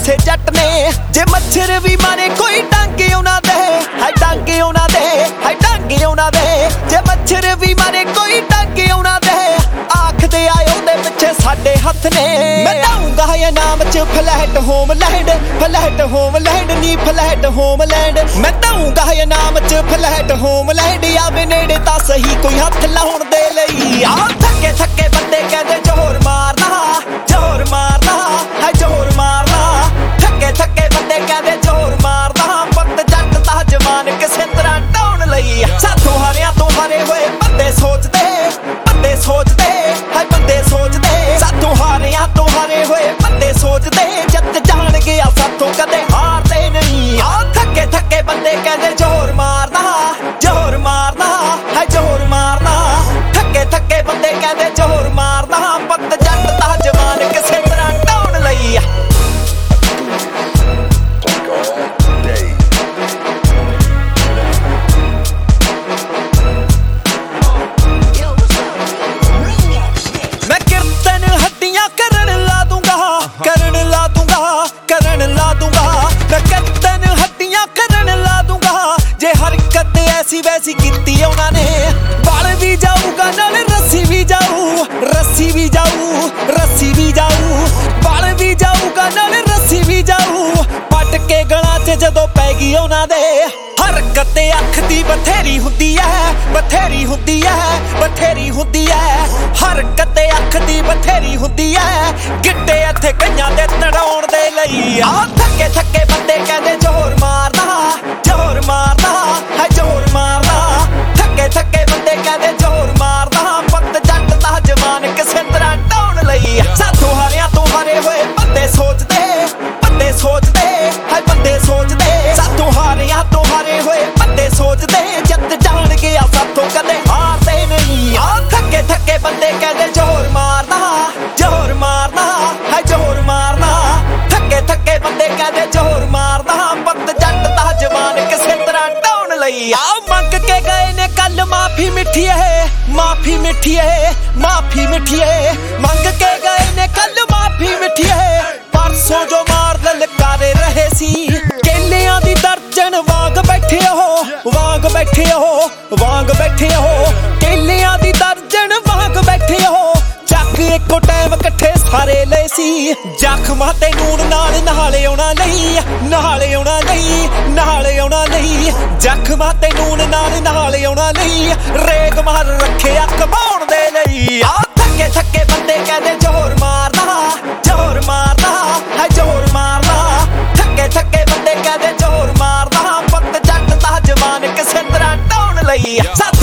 ਕਿਸੇ ਜੱਟ ਨੇ। ਜੇ ਮੱਛਰ ਵੀ ਮਾਰੇ ਕੋਈ ਡਾਂਗੇ ਉਹਨਾਂ ਦੇ, ਹਾਏ ਡਾਂਗੇ ਉਹਨਾਂ ਦੇ, ਹਾਏ ਡਾਂਗੇ ਉਹਨਾਂ ਦੇ। ਜੇ ਮੱਛਰ ਵੀ ਮਾਰੇ ਕੋਈ ਡਾਂਗੇ ਉਹਨਾਂ ਦੇ, ਆਖਦੇ ਆਏ ਉਹਦੇ ਪਿੱਛੇ ਸਾਡੇ ਹੱਥ ਨੇ। ਮੈਂ ਦਊਂਗਾ ਇਨਾਮ ਚ ਫਲੈਟ ਹੋਮਲੈਂਡ, ਫਲੈਟ ਹੋਮਲੈਂਡ ਨੀ ਫਲੈਟ ਹੋਮਲੈਂਡ। ਮੈਂ ਦਊਂਗਾ ਇਨਾਮ ਚ ਫਲੈਟ ਹੋਮਲੈਂਡ। ਆਵੇ ਨੇੜੇ ਤਾਂ ਸਹੀ ਕੋਈ ਹੱਥ ਲਾਉਣ ਦੇ ਲਈ। ਆ ਥੱਕੇ ਥੱਕੇ ਬੰਦੇ ਕਹਿੰਦੇ ਜ਼ੋਰ ਮਾਰਨਾ, ਜ਼ੋਰ ਮਾਰਨਾ, ਹਾਏ ਜ਼ੋਰ ਮਾਰਨਾ। ਥੱਕੇ ਥੱਕੇ ਬੰਦੇ ਕਹਿੰਦੇ ਜ਼ੋਰ ਮਾਰਨਾ। ਪੁੱਤ ਜੱਟ ਦਾ ਜਵਾਨ ਕਿਸੇ ਤਰ੍ਹਾਂ ਢਾਉਣ ਲਈ। ਸਾਥੋਂ ਹਾਰਿਆਂ ਤੋਂ ਹਾਰੇ ਹੋਏ ਬੰਦੇ ਸੋਚਦੇ, ਬੰਦੇ ਸੋਚਦੇ, ਹਾਏ ਬੰਦੇ ਸੋਚਦੇ। ਸਾਥੋਂ ਹਾਰਿਆਂ ਤੋਂ ਹਾਰੇ ਹੋਏ ਬੰਦੇ ਸੋਚਦੇ, ਜਿੱਤ ਜਾਣਗੇ ਆ ਸਾਥੋਂ ਕਦੇ ਹਾਰਦੇ ਨਹੀਂ। ਆ ਥੱਕੇ ਥੱਕੇ ਬੰਦੇ ਕਹਿੰਦੇ ਜ਼ੋਰ ਮਾਰਨਾ, ਜ਼ੋਰ ਮਾਰਨਾ, ਹਾਏ ਜ਼ੋਰ ਮਾਰਨਾ। ਥੱਕੇ ਥੱਕੇ ਬੰਦੇ ਕਹਿੰਦੇ ਜ਼ੋਰ ਮਾਰਨਾ। ਪੁੱਤ ਜੱਟ ਦਾ ਜਵਾਨ ਕਿਸੇ ਤਰ੍ਹਾਂ ਢਾਉਣ ਲਈ। ਮੈਂ ਕੀਰਤਨ ਹੱਡੀਆਂ ਕਰਨ ਲਾ ਦੂੰਗਾ, ਕਰਨ ਲਾ ਦੂੰਗਾ, ਕਰਨ ਲਾ ਦੂੰਗਾ। ਮੈਂ ਕੀਰਤਨ ਹੱਡੀਆਂ ਕਰਨ ਲਾ ਦੂੰਗਾ। ਜੇ ਹਰਕਤ ਐਸੀ ਵੈਸੀ ਕੀਤੀ ਉਹਨਾਂ ਨੇ, ਬਲ ਵੀ ਜਾਊਗਾ ਨਾਲ ਰੱਸੀ ਵੀ ਜਾਊ, ਰੱਸੀ ਵੀ ਜਾਊ, ਰੱਸੀ ਵੀ ਜਾਊ। ਬਲ ਵੀ ਜਾਊਗਾ ਨਾਲ ਰੱਸੀ ਵੀ ਜਾਊ। ਪੱਟ ਕੇ ਗਲਾਂ 'ਚ ਜਦੋਂ ਪੈ ਗਈ ਉਹਨਾਂ ਦੇ। ਹਰਕਤ ਅੱਖ ਦੀ ਬਥੇਰੀ ਹੁੰਦੀ ਐ, ਬਥੇਰੀ ਹੁੰਦੀ ਐ, ਬਥੇਰੀ ਹੁੰਦੀ ਐ। ਹਰਕਤ ਅੱਖ ਦੀ ਬਥੇਰੀ ਹੁੰਦੀ ਐ। ਗਿੱਟੇ ਇੱਥੇ ਕਈਆਂ ਦੇ ਤੜਾਉਣ ਦੇ ਲਈ। ਆ ਥੱਕੇ ਥੱਕੇ ਬੰਦੇ ਕਹਿੰਦੇ ਜ਼ੋਰ ਮਾਰਨਾ, ਜ਼ੋਰ ਮਾਰਨਾ, ਹਾਏ ਜ਼ੋਰ ਮਾਰਨਾ। ਥੱਕੇ ਥੱਕੇ ਬੰਦੇ ਕਹਿੰਦੇ ਜ਼ੋਰ ਮਾਰਨਾ। ਪੁੱਤ ਜੱਟ ਦਾ ਜਵਾਨ ਕਿਸੇ ਤਰ੍ਹਾਂ ਢਾਉਣ ਲਈ। ਸਾਥੋਂ ਹਾਰਿਆਂ ਤੋਂ ਹਾਰੇ ਹੋਏ ਬੰਦੇ ਸੋਚਦੇ, ਬੰਦੇ ਸੋਚਦੇ, ਹਾਏ ਬੰਦੇ ਸੋਚਦੇ। ਸਾਥੋਂ ਹਾਰਿਆਂ ਤੋਂ ਹਾਰੇ ਹੋਏ ਬੰਦੇ ਸੋਚਦੇ, ਜਿੱਤ ਜਾਣਗੇ ਆ ਸਾਥੋਂ ਕਦੇ ਹਾਰਦੇ ਨਹੀਂ। ਆ ਥੱਕੇ ਥੱਕੇ ਬੰਦੇ ਕਹਿੰਦੇ ਜ਼ੋਰ ਮਾਰਨਾ, ਜ਼ੋਰ ਮਾਰਨਾ, ਹਾਏ ਜ਼ੋਰ ਮਾਰਨਾ। ਥੱਕੇ ਥੱਕੇ ਬੰਦੇ ਕਹਿੰਦੇ ਜ਼ੋਰ ਮਾਰਨਾ। ਪੁੱਤ ਜੱਟ ਦਾ ਜਵਾਨ ਕਿਸੇ ਤਰ੍ਹਾਂ ਢਾਉਣ ਲਈ। ਆ ਮੰਗ ਕੇ ਗਏ ਨੇ ਕੱਲ ਮਾਫੀ ਮਿੱਠੀਏ, ਮਾਫੀ ਮਿੱਠੀਏ, ਮਾਫੀ ਮਿੱਠੀਏ। ਮੰਗ ਕੇ ਗਏ ਨੇ ਕੱਲ ਮਾਫੀ ਮਿੱਠੀਏ। ਪਰਸੋਂ ਜੋ ਮਾਰ ਲਲਕਾਰੇ ਰਹੇ ਸੀ, ਕੇਲਿਆਂ ਦੀ ਦਰਜਨ ਵਾਂਗ ਬੈਠੇ ਉਹ, ਵਾਂਗ ਬੈਠੇ ਉਹ, ਵਾਂਗ ਬੈਠੇ ਉਹ। ਕੇਲਿਆਂ ਦੀ ਦਰਜਨ ਵਾਂਗ ਬੈਠੇ ਉਹ। ਚੱਕ ਇੱਕੋ ਟਾਈਮ ਇਕੱਠੇ ਸਾਰੇ ਲਏ ਸੀ। ਜ਼ਖਮਾਂ ਤੇ ਨੂਣ ਨਾਲ ਨਹਾਲੇ ਆਉਣਾ ਲਈ, ਨਹਾਲੇ ਆਉਣਾ ਲਈ, ਨਹਾਲੇ ਆਉਣਾ ਲਈ। ਜ਼ਖਮਾਂ ਤੇ ਨੂਣ ਨਾਲ ਨਹਾਲੇ ਆਉਣਾ ਲਈ। ਰੇਗ ਮਾਰ ਰੱਖਿਆ ਕਮਾਉਣ ਦੇ ਲਈ। ਆ ਥੱਕੇ ਥੱਕੇ ਬੰਦੇ ਕਹਿੰਦੇ ਜ਼ੋਰ ਮਾਰਨਾ, ਜ਼ੋਰ ਮਾਰਨਾ, ਹਾਏ ਜ਼ੋਰ ਮਾਰਨਾ। ਥੱਕੇ ਥੱਕੇ ਬੰਦੇ ਕਹਿੰਦੇ ਜ਼ੋਰ ਮਾਰਨਾ। ਪੁੱਤ ਜੱਟ ਦਾ ਜਵਾਨ ਕਿਸੇ ਤਰ੍ਹਾਂ ਢਾਉਣ ਲਈ।